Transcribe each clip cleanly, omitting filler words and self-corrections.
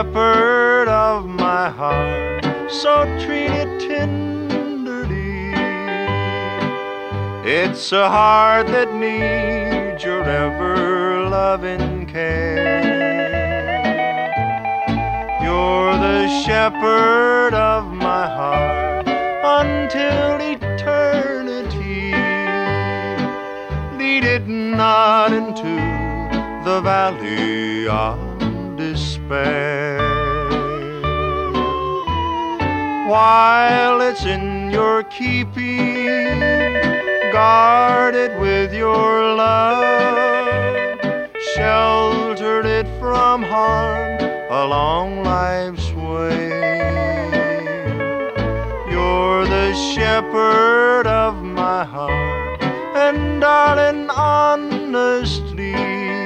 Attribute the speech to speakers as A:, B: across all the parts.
A: shepherd of my heart, so treat it tenderly. It's a heart that needs your ever-loving care. You're the shepherd of my heart until eternity. Lead it not into the valley of despair. While it's in your keeping, guard it with your love. Shelter it from harm along life's way. You're the shepherd of my heart, and darling, honestly,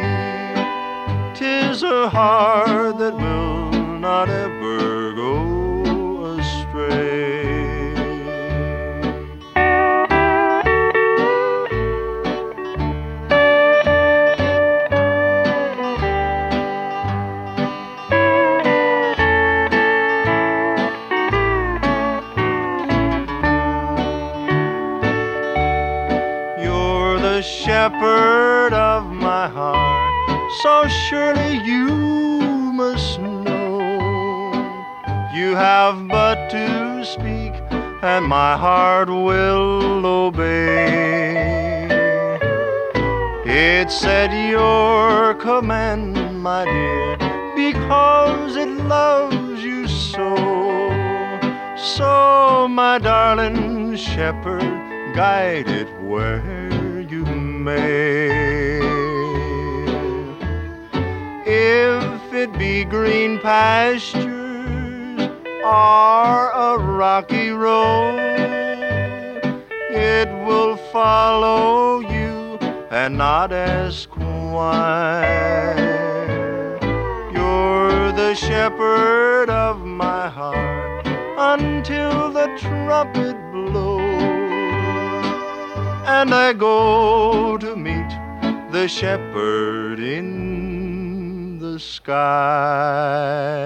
A: 'tis a heart that will not ever go astray. You're the shepherd of my heart, so surely you must know. You have but to speak, and my heart will obey. It's at your command, my dear, because it loves you so. So, my darling shepherd, guide it where you may. If it be green pastures or a rocky road, it will follow you and not ask why. You're the shepherd of my heart until the trumpet blows, and I go to meet the shepherd in the sky.